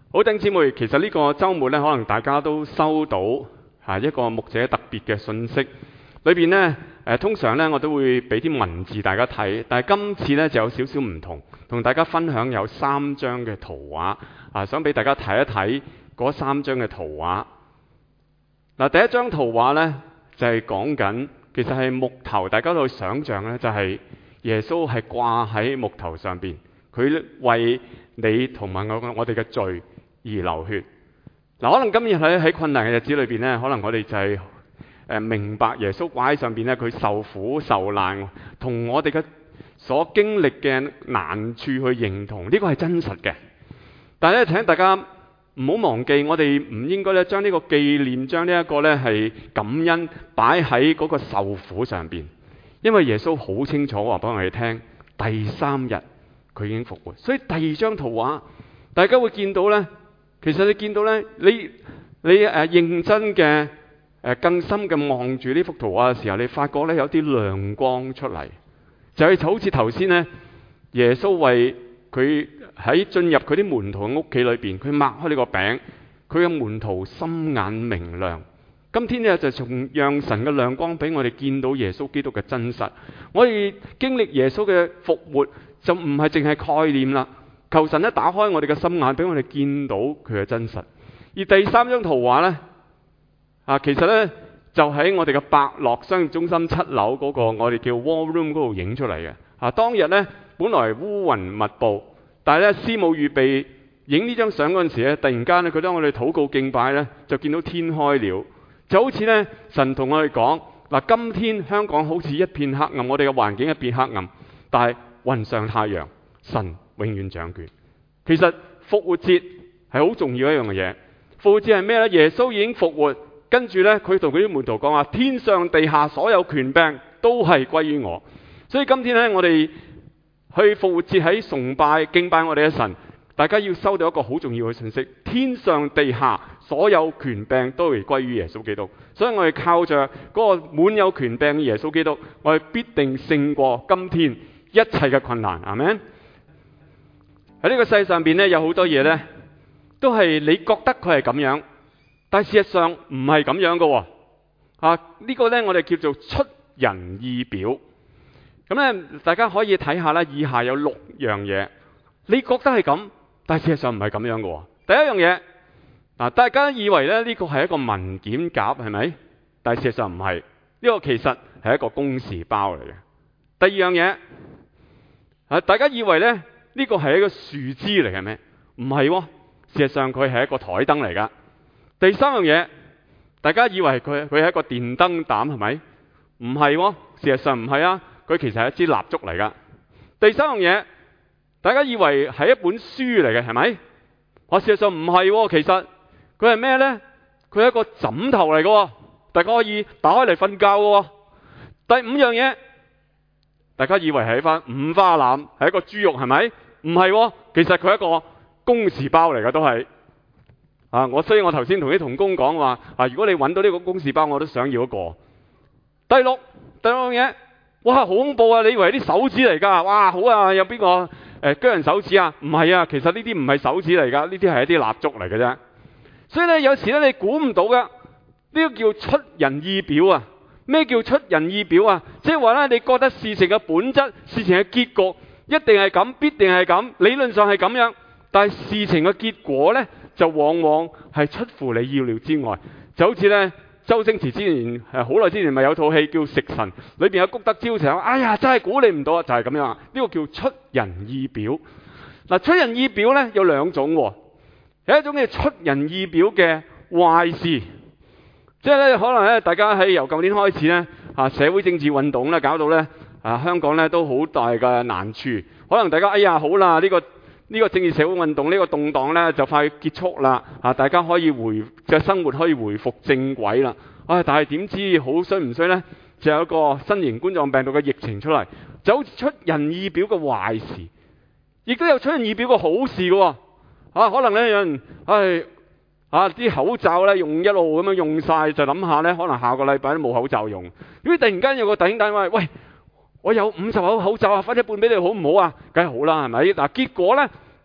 好，弟兄姊妹，其實呢個週末咧，可能大家都收到一個牧者特別嘅信息，裏邊呢，通常呢我都會俾啲文字大家睇，但係今次呢就有少少唔同，同大家分享有3張嘅圖畫想俾大家睇一睇嗰3張嘅圖畫。嗱，第一張圖畫呢，就係講緊，其實係木頭，大家都去想像呢，就係耶穌係掛喺木頭上邊，佢為你同埋我哋嘅罪而流血。嗱，可能今日喺困難嘅日子裏邊呢，可能我哋就係明白耶穌掛喺上邊呢，佢受苦受難，同我哋嘅所經歷嘅難處去認同，呢個係真實嘅。但係咧，請大家唔好忘記，我哋唔應該咧將呢個紀念，將呢一個咧係感恩擺喺嗰個受苦上邊，因為耶穌好清楚話俾我哋聽，第3日佢已經復活。所以第2張圖畫，大家會見到呢，其實你見到呢，你認真嘅更深嘅望住呢幅圖畫嘅時候，你發覺呢有啲亮光出嚟，就好似頭先呢，耶穌為佢喺進入佢啲門徒嘅屋企裏邊，佢擘開呢個餅，佢嘅門徒心眼明亮。今天呢，就從讓神嘅亮光俾我哋見到耶穌基督嘅真實。我哋經歷耶穌嘅復活就唔係淨係概念啦，求神咧打開我哋嘅心眼，俾我哋見到佢嘅真實。而第3張圖畫呢，其實呢，就喺我哋嘅百樂商業中心7樓嗰個我哋叫 War Room 嗰度影出嚟嘅。當日呢，本來烏雲密布，但係咧師母預備影呢張相嗰陣時咧，突然間咧佢當我哋禱告敬拜呢，就見到天開了，就好似呢，神同我哋講，嗱，今天香港好似一片黑暗，我哋嘅環境一片黑暗，但係雲上太陽，神永遠掌權。其實復活節係好重要一樣嘅嘢。復活節係咩呢？耶穌已經復活，跟住呢，佢同佢啲門徒講話，天上地下所有權柄都係歸於我。所以今天呢，我哋去復活節喺崇拜敬拜我哋嘅神，大家要收到一個好重要嘅信息，天上地下所有權柄都係歸於耶穌基督。所以我哋靠着嗰個滿有權柄嘅耶穌基督，我哋必定勝過今天一切嘅困難。阿們。喺呢個世上邊呢，有好多嘢呢，都係你覺得佢係咁樣，但事實上唔係咁樣嘅。呢個呢，我哋叫做出人意表。咁咧，大家可以睇下啦。以下有6樣嘢，你覺得係咁，但事實上唔係咁樣嘅。第一樣嘢，大家以為咧呢個係一個文件夾，係咪？但事實上唔係，呢個其實係一個公事包嚟嘅。第二樣嘢，大家以為咧呢個係一個樹枝嚟嘅咩？唔係喎，事實上佢係一個台燈嚟噶。第三樣嘢，大家以為佢係一個電燈膽，係咪？唔係喎，事實上唔係啊。佢其實係一支蠟燭嚟噶。第三樣嘢，大家以為係一本書嚟嘅，係咪？事實上唔係喎，其實佢係咩呢？佢係一個枕頭嚟嘅，大家可以打開嚟瞓覺嘅。第五樣嘢，大家以為係一番五花腩，係一個豬肉，係咪？唔係喎，其實佢係一個公事包嚟嘅，都係。所以我頭先同啲同工講話，如果你揾到呢個公事包，我都想要一個。第六樣嘢。哇，好恐怖啊！你以為啲手指嚟噶？哇，好啊！有邊個鋸人手指啊？唔係啊，其實呢啲唔係手指嚟噶，呢啲係一啲蠟燭嚟嘅啫。所以咧，有時咧你估唔到嘅，呢個叫出人意表啊！咩叫出人意表啊？即係話咧，你覺得事情嘅本質、事情嘅結局一定係咁，必定係咁，理論上係咁樣，但係事情嘅結果咧，就往往係出乎你意料之外。就好似咧。周星馳之前好耐之前咪有套戲叫《食神》，裏邊有谷德昭成，哎呀真係估你唔到啊！就係咁樣啊！呢個叫出人意表。出人意表呢有2種，有一種叫出人意表嘅壞事，即係咧可能咧大家喺由舊年開始咧社會政治運動咧搞到咧香港咧都好大嘅難處，可能大家哎呀好啦，呢個政治社會運動呢個動盪呢就快結束啦，大家可以生活可以回復正軌啦。但係點知好衰唔衰呢？就有一個新型冠狀病毒嘅疫情出嚟，就好似出人意表嘅壞事，亦都有出人意表嘅好事嘅。可能呢有人啲口罩呢用一路咁樣用晒，就諗下呢可能下個禮拜都冇口罩用。如果突然間有個弟兄單位，喂，我有50口口罩啊，分一半俾你好唔好啊？梗係好啦，係咪？結果呢，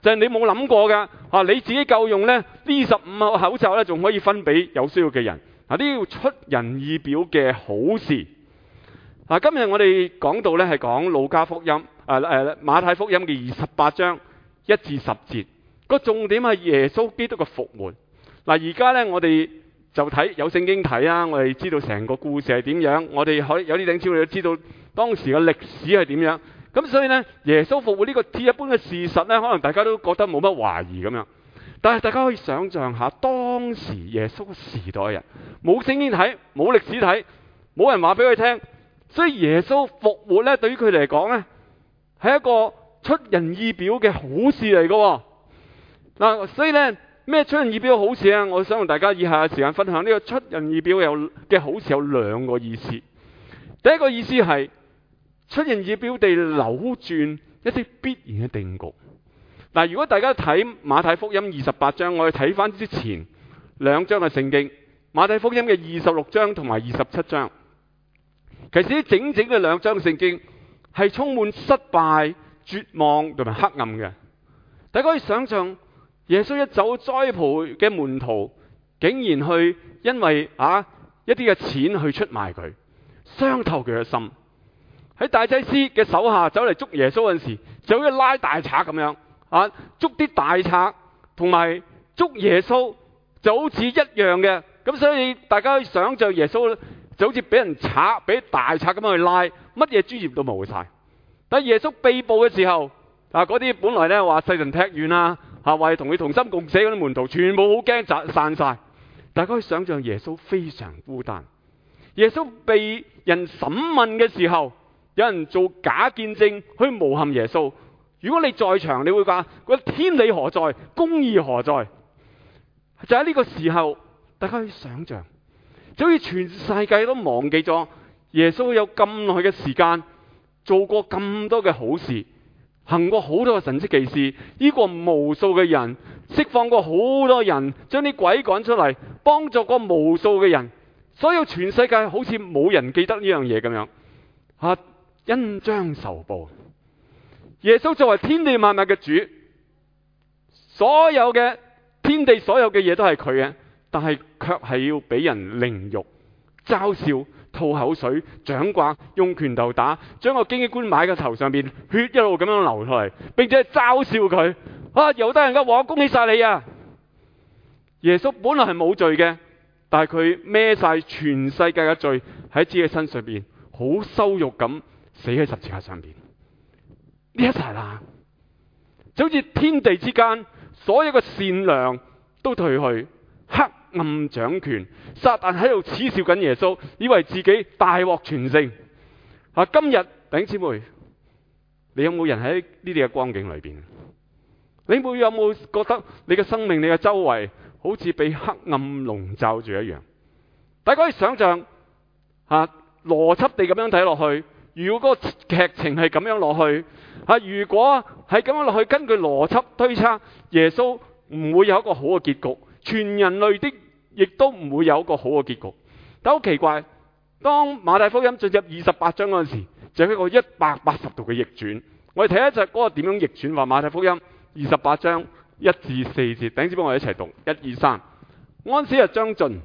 就係你冇諗過㗎。你自己夠用呢，呢25個口罩呢，仲可以分俾有需要嘅人。呢啲出人意表嘅好事。今日我哋講到呢，係講路加福音、馬太福音嘅28章1至10節。個重點係耶穌基督嘅復活。而家呢，我哋就睇有聖經睇啊，我哋知道成個故事係點樣。我哋可以有啲領袖我哋都知道當時嘅歷史係點樣。咁所以呢，耶穌復活呢個鐵一般嘅事實呢，可能大家都覺得冇乜懷疑咁樣。但係大家可以想象下，當時耶穌嘅時代人冇聖經睇，冇歷史睇，冇人話俾佢聽，所以耶穌復活呢，對於佢嚟講呢，係一個出人意表嘅好事嚟嘅。所以呢，咩出人意表嘅好事啊？我想同大家以下嘅時間分享呢個出人意表嘅好事有兩個意思。第一個意思係出人意表地扭轉一啲必然嘅定局。如果大家睇馬太福音28章，我哋睇翻之前2章嘅聖經，馬太福音嘅26章同埋27章，其實呢整整嘅2章嘅聖經係充滿失敗、絕望同埋黑暗嘅。大家可以想象，耶穌一走栽培嘅門徒，竟然去因為一啲嘅錢去出賣佢，傷透佢嘅心。喺大祭司嘅手下走嚟捉耶穌嗰陣時，就好似拉大賊咁樣。捉啲大賊同埋捉耶穌就好似一樣嘅。咁所以大家可以想象耶穌就好似俾大賊咁樣去拉，乜嘢專業都冇晒。但耶穌被捕嘅時候，嗰啲本來咧話世人踢遠啦，話同佢同心共死嗰啲門徒，全部好驚散晒。大家可以想象耶穌非常孤單。耶穌被人審問嘅時候，有人做假見證去誣陷耶穌。如果你在場，你會話：個天理何在？公義何在？就喺呢個時候，大家可以想象，就好似全世界都忘記咗耶穌有咁耐嘅時間做過咁多嘅好事，行過好多嘅神蹟奇事，醫過無數嘅人，釋放過好多人，將啲鬼趕出嚟，幫助過無數嘅人。所有全世界好似冇人記得呢樣嘢咁樣，恩將仇報。耶穌作為天地萬物嘅主，所有嘅天地所有嘅嘢都係佢嘅，但係卻係要俾人凌辱、嘲笑、吐口水、掌摑、用拳頭打，將個京官買嘅頭上邊血一路咁樣流出嚟，並且係嘲笑佢。猶太人嘅王，恭喜晒你啊！耶穌本來係冇罪嘅，但係佢孭晒全世界嘅罪喺自己身上邊，好羞辱咁死喺十字架上邊。呢一剎那，就好似天地之間所有嘅善良都退去，黑暗掌權，撒旦喺度恥笑緊耶穌，以為自己大獲全勝。今日弟兄姊妹，你有冇人喺呢啲嘅光景裏邊？你有冇覺得你嘅生命、你嘅周圍好似被黑暗籠罩住一樣？大家可以想象邏輯地咁樣睇落去，如果個劇情係咁樣落去，如果係咁樣落去，根據邏輯推測，耶穌唔會有一個好嘅結局，全人類的亦都唔會有一個好嘅結局。但好奇怪，當馬太福音進入28章嗰陣時，就係一個180度嘅逆轉。我哋睇一隻嗰個點樣逆轉，話馬太福音28章1至4節，頂住幫我哋一齊讀1、2、3。安息日將盡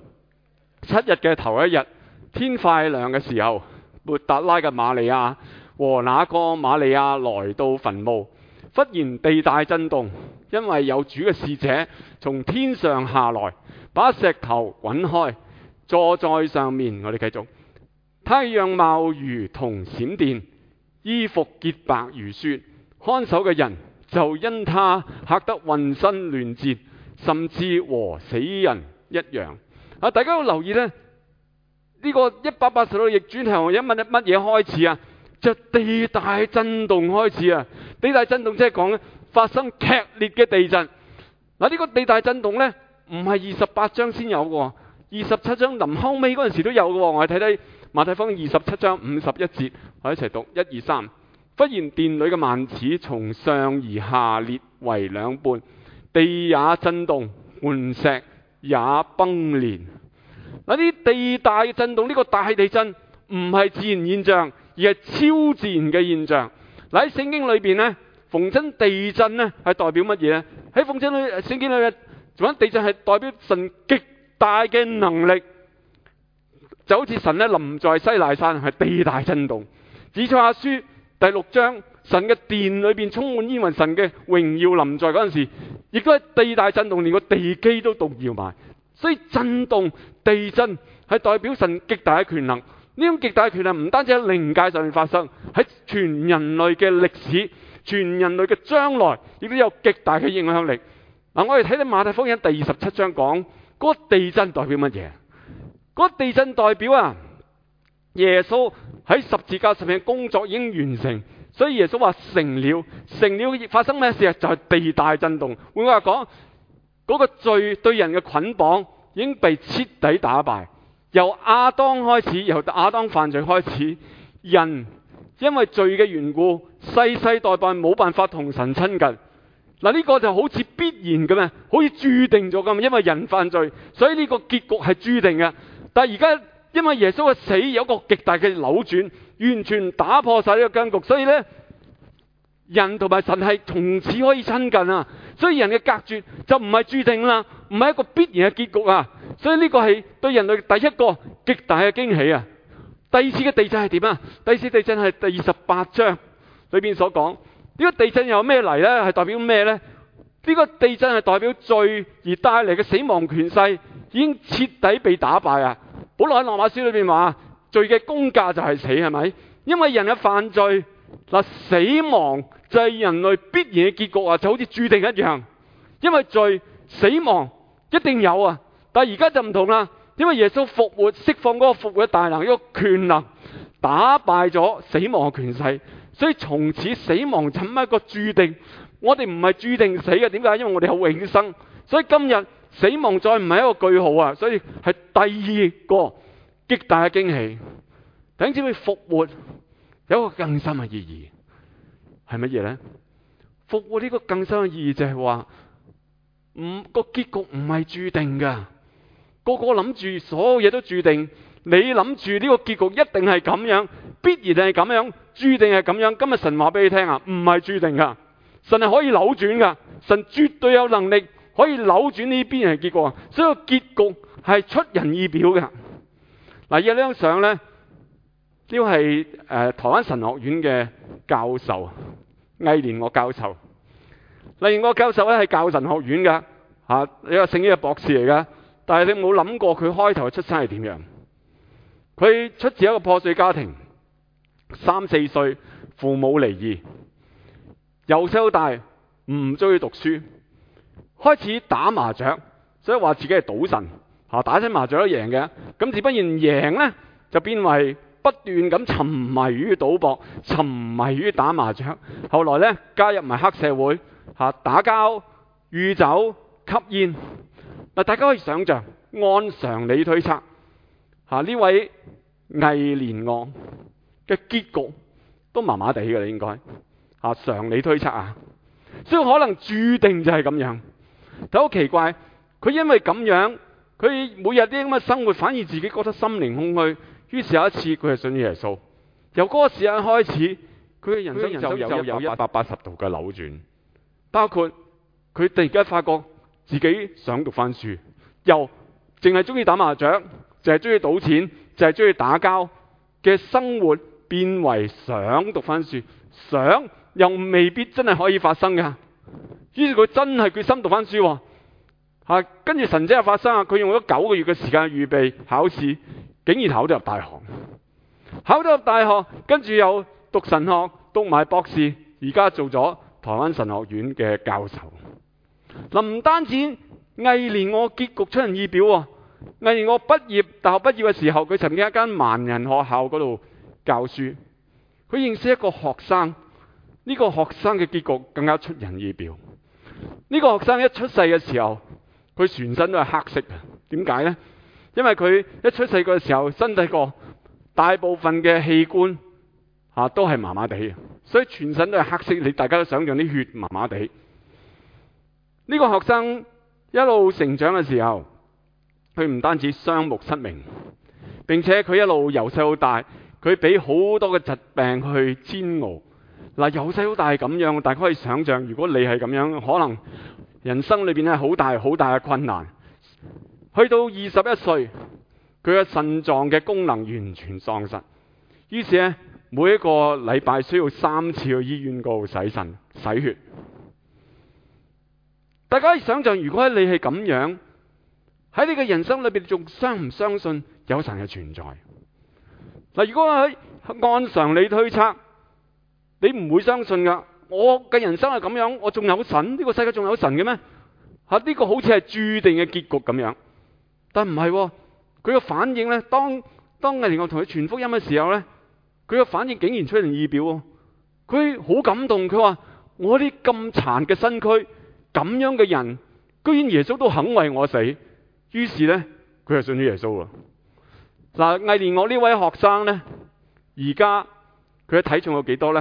，7日嘅頭一日，天快亮嘅時候，抹達拉嘅瑪利亞和那個瑪利亞來到墳墓，忽然地大震動，因為有主嘅使者從天上下來，把石頭滾開，坐在上面。我哋繼續，他樣貌如同閃電，衣服潔白如雪，看守嘅人就因他嚇得渾身亂顫，甚至和死人一樣。大家要留意呢，呢個180度逆轉係由乜嘢開始啊？就地大震動開始啊！地大震動即係講咧，發生劇烈嘅地震。呢個地大震動呢，唔係28章先有嘅，27章臨後尾嗰陣時都有嘅。我哋睇睇馬太福音27章51節，我哋一齊讀1、2、3。忽然殿裏嘅幔子從上而下裂為兩半，地也震動，磐石也崩裂。啲地大震動，呢個大地震唔係自然現象，而係超自然嘅現象。喺聖經裏邊呢， 逢親地震咧係代表乜嘢咧？喺逢親聖經裏嘅逢親地震係代表神極大嘅能力，就好似神咧臨在西奈山係地大震動。以賽亞書第6章，神嘅殿裏邊充滿煙雲，神嘅榮耀臨在嗰陣時，亦都係地大震動，連個地基都動搖埋。所以震動、地震係代表神極大嘅權能。呢種極大嘅權能唔單止喺靈界上面發生，喺全人類嘅歷史、全人類嘅將來，亦都有極大嘅影響力。嗱，我哋睇到馬太福音第27章講嗰個地震代表乜嘢？嗰個地震代表耶穌喺十字架上面嘅工作已經完成，所以耶穌話成了。成了發生咩事啊？就係地大震動。換句話講，嗰個罪對人嘅捆綁已經被徹底打敗。由亞當開始，由亞當犯罪開始，人因為罪嘅緣故，世世代代冇辦法同神親近。嗱，呢個就好似必然咁啊，好似注定咗咁。因為人犯罪，所以呢個結局係注定嘅。但係而家因為耶穌嘅死有一個極大嘅扭轉，完全打破晒呢個僵局，所以呢，人同埋神係從此可以親近啊。所以人嘅隔絕就唔係注定啦，唔係一個必然嘅結局啊。所以呢個係對人類第一個極大嘅驚喜啊。第二次嘅地震係點啊？第二次地震係第28章裏邊所講。呢個地震有咩嚟呢？係代表咩呢？呢個地震係代表罪而帶嚟嘅死亡權勢已經徹底被打敗啊！保羅喺羅馬書裏邊話，罪嘅工價就係死，係咪？因為人嘅犯罪，死亡就係人類必然嘅結局啊，就好似注定一樣。因為罪，死亡一定有啊，但係而家就唔同啦，因為耶穌復活，釋放嗰個復活嘅大能，一個權能打敗咗死亡嘅權勢，所以從此死亡就係一個注定。我哋唔係注定死嘅，點解？因為我哋有永生，所以今日死亡再唔係一個句號啊，所以係第二個極大嘅驚喜。弟兄姊妹，復活有一個更深嘅意義係乜嘢呢？復活呢個更深嘅意義就係話，個結局唔係注定噶，個個諗住所有嘢都注定，你諗住呢個結局一定係咁樣，必然係咁樣，注定係咁樣。今日神話俾你聽啊，唔係注定噶。神係可以扭轉噶，神絕對有能力可以扭轉呢邊嘅結果，所以個結局係出人意表嘅。嗱，有呢張相咧，呢個係台灣神學院嘅教授魏連岳教授。魏連岳教授咧係教神學院噶，你話聖經嘅博士嚟噶，但係你冇諗過佢開頭嘅出身係點樣？佢出自一個破碎家庭，3、4歲父母離異。由細到大唔中意讀書，開始打麻雀，所以話自己係賭神，打親麻雀都贏嘅。咁自不然贏呢，就變為不斷咁沉迷於賭博，沉迷於打麻雀。後來呢，加入埋黑社會，打交、酗酒、吸煙。嗱，大家可以想象，按常理推測，呢位魏連岳嘅結局都麻麻地嘅啦，應該。常理推測啊，所以可能注定就係咁樣。但好奇怪，佢因為咁樣，佢每日啲咁嘅生活，反而自己覺得心靈空虛。於是有一次，佢係信耶穌。由嗰個時間開始，佢嘅人生就有180度嘅扭轉。包括佢突然間發覺自己想讀翻書，由淨係中意打麻雀，淨係中意賭錢，淨係中意打交嘅生活，變為想讀翻書，想。又未必真係可以發生㗎，於是佢真係決心讀翻書。跟住神蹟又發生，佢用咗9個月嘅時間預備考試，竟然考得入大學。考得入大學，跟住又讀神學，讀埋博士，而家做咗台灣神學院嘅教授。唔單止魏連岳結局出人意表，魏連岳大學畢業嘅時候，佢曾經喺一間盲人學校嗰度教書，佢認識一個學生。呢個學生嘅結局更加出人意表。呢個學生一出世嘅時候，佢全身都係黑色嘅。點解呢？因為佢一出世嘅時候，身體個大部分嘅器官都係麻麻地，所以全身都係黑色。你大家都想象啲血麻麻地。呢個學生一路成長嘅時候，佢唔單止雙目失明，並且佢一路由細到大，佢俾好多嘅疾病去煎熬。 嗱，由細到大係咁樣，大家可以想象，如果你係咁樣，可能人生裏邊咧好大好大嘅困難。去到21歲，佢嘅腎臟嘅功能完全喪失，於是咧每一個禮拜需要3次去醫院嗰度洗腎洗血。大家可以想象，如果你係咁樣，喺你嘅人生裏邊，仲相唔相信有神嘅存在？嗱，如果喺按常理推測，你唔會相信噶。我嘅人生係咁樣，我仲有神？呢個世界仲有神嘅咩？呢個好似係注定嘅結局咁樣。但唔係，佢嘅反應呢，當毅連我同佢傳福音嘅時候呢，佢嘅反應竟然出人意表。佢好感動，佢話：我啲咁殘嘅身軀，咁樣嘅人，居然耶穌都肯為我死。於是呢，佢就信咗耶穌啦。嗱，毅連我呢位學生呢，而家佢嘅體重有幾多呢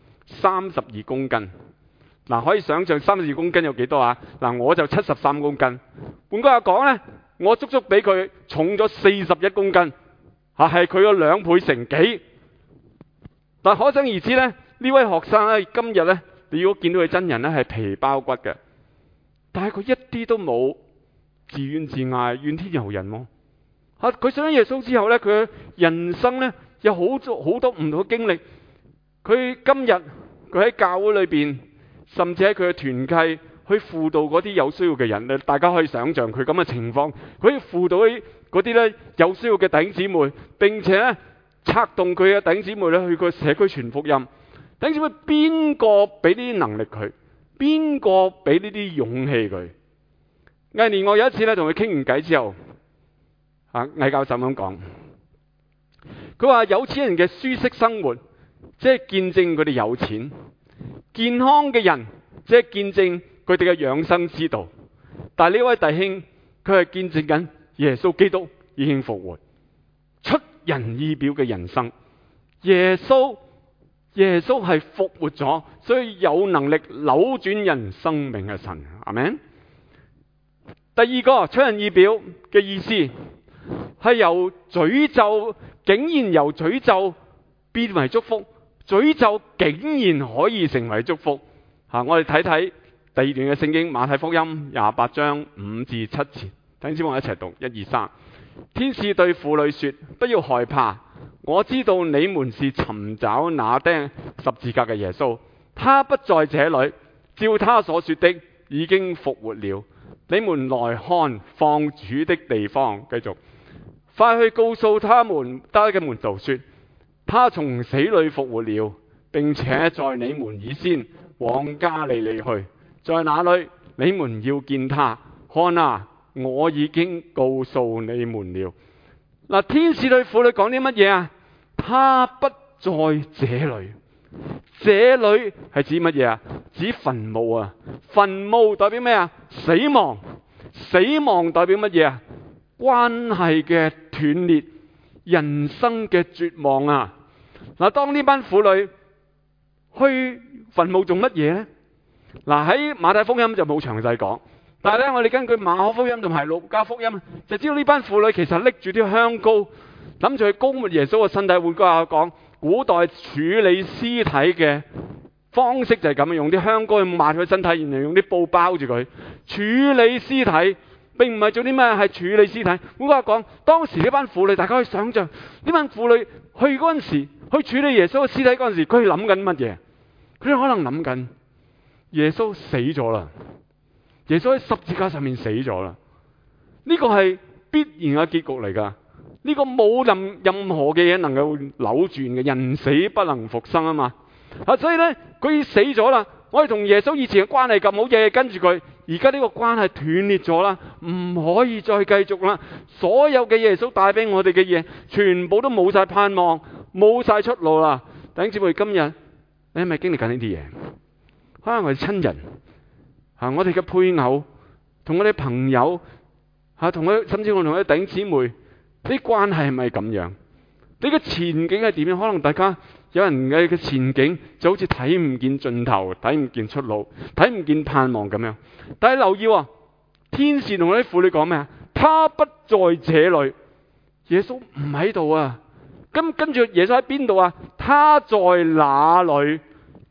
？32公斤。嗱，可以想象32公斤有幾多啊？嗱，我就73公斤。換句話講呢，我足足比佢重咗41公斤，係佢嘅2倍乘幾。但可想而知呢，呢位學生呢，今日呢，你如果見到佢真人呢，係皮包骨嘅，但係佢一啲都冇自怨自艾、怨天尤人喎。佢信咗耶穌之後呢，佢嘅人生呢，有好多唔同嘅經歷。佢今日佢喺教會裏邊，甚至喺佢嘅團契去輔導嗰啲有需要嘅人。大家可以想象佢咁嘅情況，佢可以輔導嗰啲呢有需要嘅弟兄姊妹，並且呢策動佢嘅弟兄姊妹呢去個社區傳福音。弟兄姊妹，邊個俾呢啲能力佢？邊個俾呢啲勇氣佢？毅連我有一次呢同佢傾完偈之後，魏教授咁講，佢話有錢人嘅舒適生活，即係見證佢哋有錢；健康嘅人，即係見證佢哋嘅養生之道。但係呢位弟兄，佢係見證緊耶穌基督已經復活，出人意表嘅人生。耶穌係復活咗，所以有能力扭轉人生命嘅神。阿們。第二個出人意表嘅意思係由詛咒，竟然由詛咒變為祝福。詛咒竟然可以成為祝福。我哋睇睇第二段嘅聖經，馬太福音28章5至7節，等陣我一齊讀1、2、3。天使對婦女說：不要害怕，我知道你們是尋找那釘十字架嘅耶穌，他不在這裏，照他所說的已經復活了。你們來看放主的地方。繼續，快去告訴他嘅門徒說，他從死裏復活了，並且在你們以先往加利利去，在那裏你們要見他。看啊，我已經告訴你們了。嗱，天使對婦女講啲乜嘢啊？他不在這裏。這裏係指乜嘢啊？指墳墓啊！墳墓代表咩啊？死亡。死亡代表乜嘢啊？關係嘅斷裂，人生嘅絕望啊！嗱，當呢班婦女去墳墓做乜嘢呢？嗱，喺馬太福音就冇詳細講，但係咧，我哋根據馬可福音同埋路加福音就知道呢班婦女其實拎住啲香膏，諗住去膏抹耶穌嘅身體。換句話講，古代處理屍體嘅方式就係咁樣，用啲香膏去抹佢身體，然後用啲布包住佢。處理屍體並唔係做啲咩，係處理屍體。換句話講，當時呢班婦女，大家可以想象呢班婦女去嗰陣時，去處理耶穌嘅屍體嗰陣時，佢哋諗緊乜嘢？佢哋可能諗緊耶穌死咗啦，耶穌喺十字架上面死咗啦。呢個係必然嘅結局嚟噶。呢個冇任何嘅嘢能夠扭轉嘅，人死不能復生啊嘛。所以呢，佢死咗啦。我哋同耶穌以前嘅關係咁好，日日跟住佢，而家呢個關係斷裂咗啦，唔可以再繼續啦。所有嘅耶穌帶俾我哋嘅嘢，全部都冇晒盼望，冇晒出路啦。弟兄姊妹，今日你係咪經歷緊呢啲嘢？可能我哋親人，我哋嘅配偶，同我哋朋友，同佢，甚至我同佢弟兄姊妹，啲關係係咪咁樣？你嘅前景係點樣？可能大家有人嘅前景就好似睇唔見盡頭，睇唔見出路，睇唔見盼望咁樣。但係留意，天使同嗰啲婦女講咩啊？他不在這裏，耶穌唔喺度啊。跟住耶穌喺邊度啊？他在哪裏？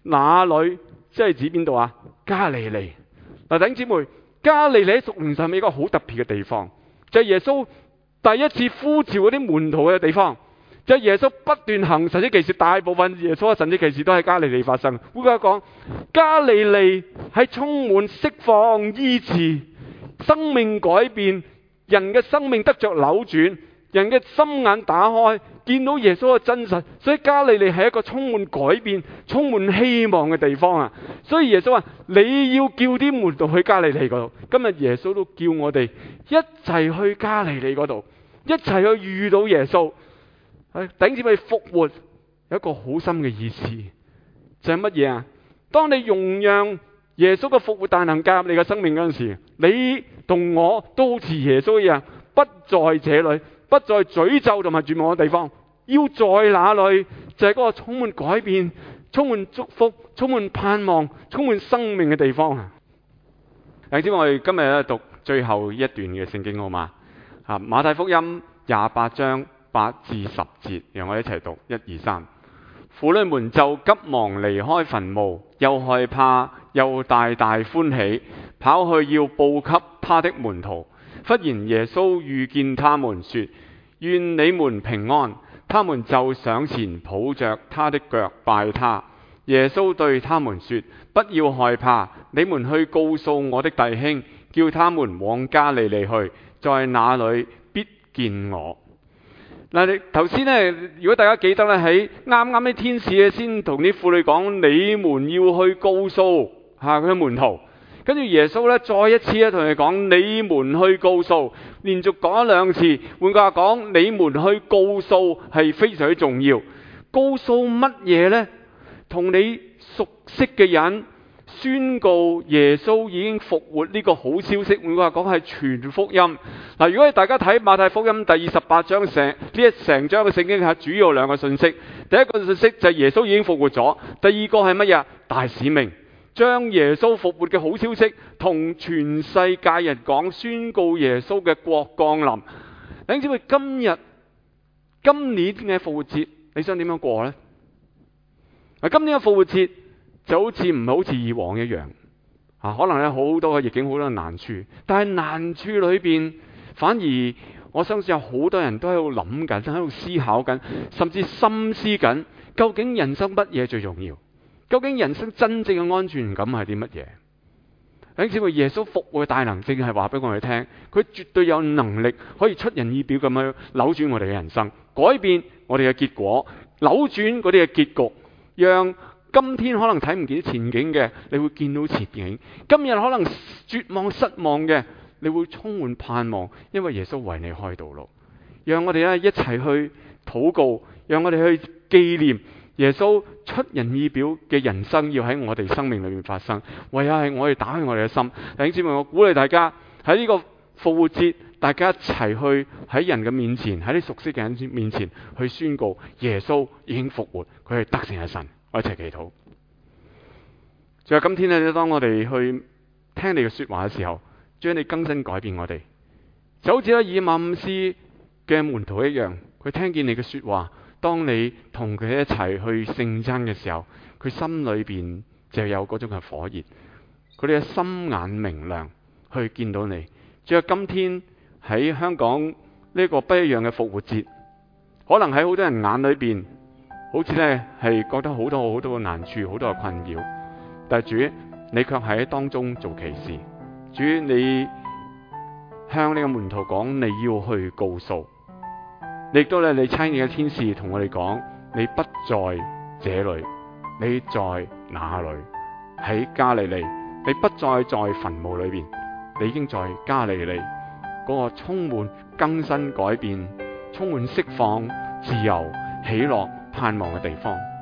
哪裏，即係指邊度啊？加利利。嗱，弟兄姊妹，加利利喺屬靈上面一個好特別嘅地方，就係耶穌第一次呼召嗰啲門徒嘅地方。就係耶穌不斷行神蹟奇事，大部分耶穌嘅神蹟奇事都喺加利利發生。換句話講，加利利係充滿釋放、醫治、生命改變，人嘅生命得着扭轉，人嘅心眼打開，見到耶穌嘅真實。所以加利利係一個充滿改變、充滿希望嘅地方啊！所以耶穌話：你要叫啲門徒去加利利嗰度。今日耶穌都叫我哋一齊去加利利嗰度，一齊去遇到耶穌。弟兄姊妹，復活有一個好深嘅意思，就係乜嘢啊？當你容讓耶穌嘅復活大能加入你嘅生命嗰陣時，你同我都好似耶穌一樣，不在這裏，不在詛咒同埋絕望嘅地方，要在哪裏？就係嗰個充滿改變、充滿祝福、充滿盼望、充滿生命嘅地方啊！弟兄姊妹，我哋今日咧讀最後一段嘅聖經好嘛？馬太福音28章8至10節，讓我哋一齊讀，1、2、3。婦女們就急忙離開墳墓，又害怕又大大歡喜，跑去要報給他的門徒。忽然耶穌遇見他們，說：願你們平安。他們就上前抱着他的腳拜他。耶穌對他們說：不要害怕，你們去告訴我的弟兄，叫他們往加利利去，在那裏必見我。嗱，你頭先咧，如果大家記得咧，喺啱啱啲天使咧先同啲婦女講，你們要去告訴佢嘅門徒，跟住耶穌咧再一次咧同佢講，你們去告訴，連續講咗2次。換句話講，你們去告訴係非常之重要。告訴乜嘢呢？同你熟悉嘅人宣告耶穌已經復活呢個好消息。換句話講，係全福音。嗱，如果大家睇馬太福音第28章成章嘅聖經，係主要2個信息。第一個信息就係耶穌已經復活咗，第二個係乜嘢？大使命，將耶穌復活嘅好消息同全世界人講，宣告耶穌嘅國降臨。弟兄姊妹，今年嘅復活節，你想點樣過呢？今年嘅復活節就好似唔係好似以往一樣，可能有好多嘅逆境，好多嘅難處，但係難處裏邊，反而我相信有好多人都喺度諗緊，喺度思考緊，甚至深思緊，究竟人生乜嘢最重要？究竟人生真正嘅安全感係啲乜嘢？弟兄姊妹，耶穌復活嘅大能正係話俾我哋聽，佢絕對有能力可以出人意表咁樣扭轉我哋嘅人生，改變我哋嘅結果，扭轉嗰啲嘅結局，讓今天可能睇唔見前景嘅，你會見到前景；今日可能絕望失望嘅，你會充滿盼望，因為耶穌為你開道路。讓我哋咧一齊去禱告，讓我哋去紀念耶穌出人意表嘅人生要喺我哋生命裏面發生。唯有係我哋打開我哋嘅心。弟兄姊妹，我鼓勵大家喺呢個復活節，大家一齊去喺人嘅面前，喺啲熟悉嘅人面前去宣告耶穌已經復活，佢係得勝嘅神。我一齊祈禱。仲有今天咧，當我哋去聽你嘅說話嘅時候，將你更新改變我哋，就好似咧以馬忤斯嘅門徒一樣，佢聽見你嘅說話，當你同佢一齊去聖爭嘅時候，佢心裏邊就有嗰種嘅火熱，佢哋嘅心眼明亮，去見到你。仲有今天喺香港呢個不一樣嘅復活節，可能喺好多人眼裏邊，好似咧係覺得好多嘅難處，好多嘅困擾，但係主，你卻喺當中做奇事。主，你向你嘅門徒講，你要去告訴，你亦都咧，你差你嘅天使同我哋講，你不在這裏，你在哪裏？喺加利利，你不再在墳墓裏邊，你已經在加利利嗰個充滿更新改變、充滿釋放、自由、喜樂、盼望嘅地方。